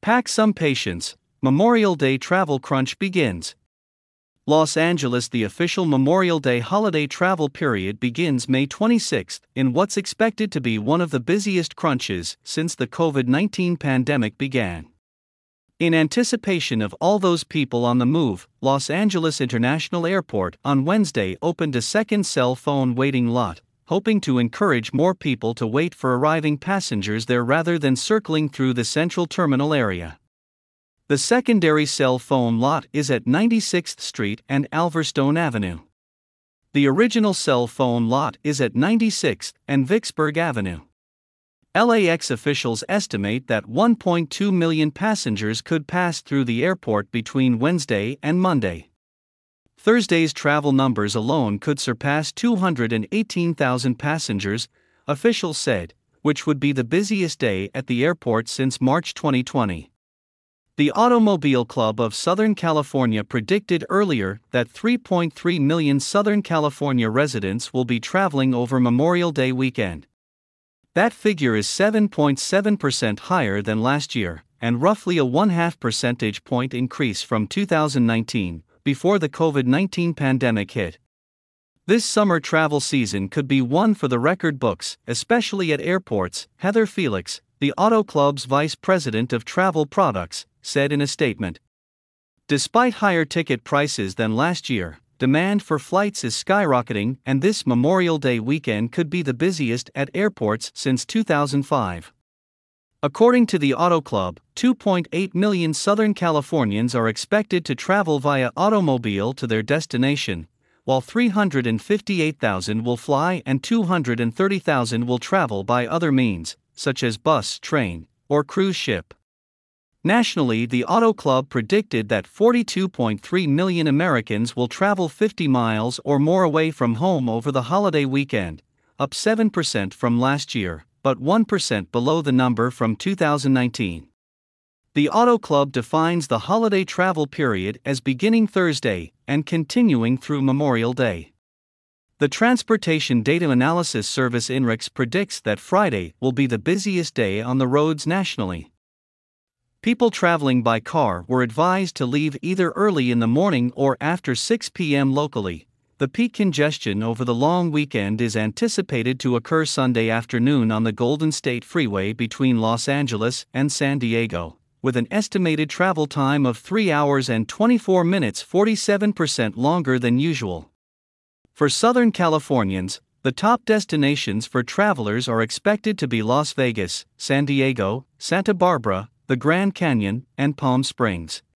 Pack some patience, Memorial Day travel crunch begins. Los Angeles. The official Memorial Day holiday travel period begins May 26 in what's expected to be one of the busiest crunches since the COVID-19 pandemic began. In anticipation of all those people on the move, Los Angeles International Airport on Wednesday opened a second cell phone waiting lot, hoping to encourage more people to wait for arriving passengers there rather than circling through the central terminal area. The secondary cell phone lot is at 96th Street and Alverstone Avenue. The original cell phone lot is at 96th and Vicksburg Avenue. LAX officials estimate that 1.2 million passengers could pass through the airport between Wednesday and Monday. Thursday's travel numbers alone could surpass 218,000 passengers, officials said, which would be the busiest day at the airport since March 2020. The Automobile Club of Southern California predicted earlier that 3.3 million Southern California residents will be traveling over Memorial Day weekend. That figure is 7.7% higher than last year, and roughly a 0.5 percentage point increase from 2019, before the COVID-19 pandemic hit. This summer travel season could be one for the record books, especially at airports, Heather Felix, the Auto Club's vice president of travel products, said in a statement. Despite higher ticket prices than last year, demand for flights is skyrocketing, and this Memorial Day weekend could be the busiest at airports since 2005. According to the Auto Club, 2.8 million Southern Californians are expected to travel via automobile to their destination, while 358,000 will fly and 230,000 will travel by other means, such as bus, train, or cruise ship. Nationally, the Auto Club predicted that 42.3 million Americans will travel 50 miles or more away from home over the holiday weekend, up 7% from last year, but 1% below the number from 2019. The Auto Club defines the holiday travel period as beginning Thursday and continuing through Memorial Day. The transportation data analysis service INRIX predicts that Friday will be the busiest day on the roads nationally. People traveling by car were advised to leave either early in the morning or after 6 p.m. locally. The peak congestion over the long weekend is anticipated to occur Sunday afternoon on the Golden State Freeway between Los Angeles and San Diego, with an estimated travel time of 3 hours and 24 minutes, 47% longer than usual. For Southern Californians, the top destinations for travelers are expected to be Las Vegas, San Diego, Santa Barbara, the Grand Canyon, and Palm Springs.